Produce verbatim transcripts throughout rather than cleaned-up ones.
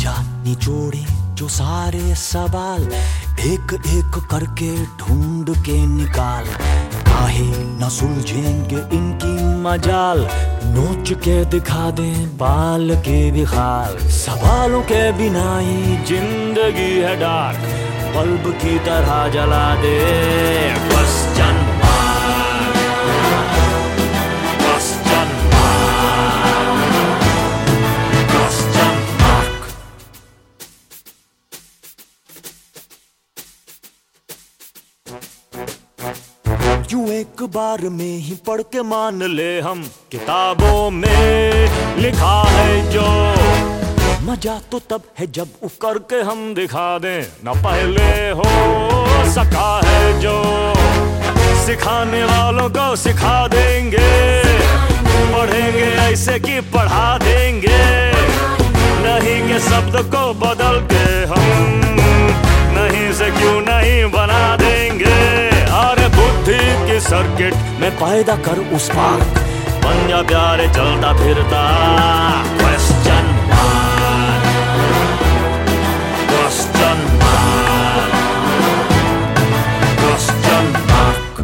जा निचोड़े जो सारे सवाल, एक एक करके ढूंढ के निकाल। काहे न सुलझेंगे इनकी मजाल, नोच के दिखा दें बाल के भी खाल। सवालों के बिना ही जिंदगी है डार्क, बल्ब की तरह जला दे question mark, question mark, question mark. यूं एक बार में ही पढ़ के मान ले हम, किताबों में लिखा है जो। मजा तो तब है जब उफ करके हम दिखा दें, न पहले हो सका है जो। सिखाने वालों को सिखा देंगे, पढ़ेंगे ऐसे कि पढ़ा देंगे। नहीं के शब्द को बदल के हम नहीं से क्यों नहीं बना देंगे। अरे बुद्धि की सर्किट में पैदा कर उस स्पार्क, बन जा प्यारे चलता फिरता question mark, question mark, question mark.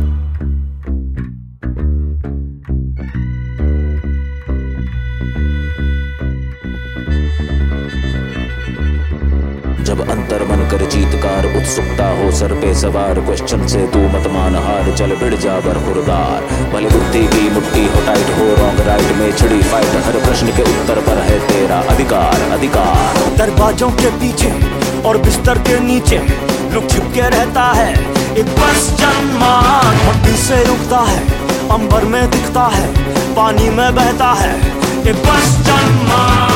जब अंतर मन कर चीतकार, उत्सुकता हो सर पे सवार। क्वेश्चन से तू मत मान हार, चल भिड़ जा बरखुरदार। भले बुद्धि की मुट्ठी हो टाइट, हो रॉन्ग राइट में छिड़ी फाइट। हर प्रश्न के उत्तर पर है तेरा अधिकार, अधिकार। दरवाजों के पीछे और बिस्तर के नीचे लुक छिप के रहता है एक क्वेश्चन मार्क। मट्टी से उगता है, अंबर में दिखता है, पानी में बहता है एक क्वेश्चन मार्क।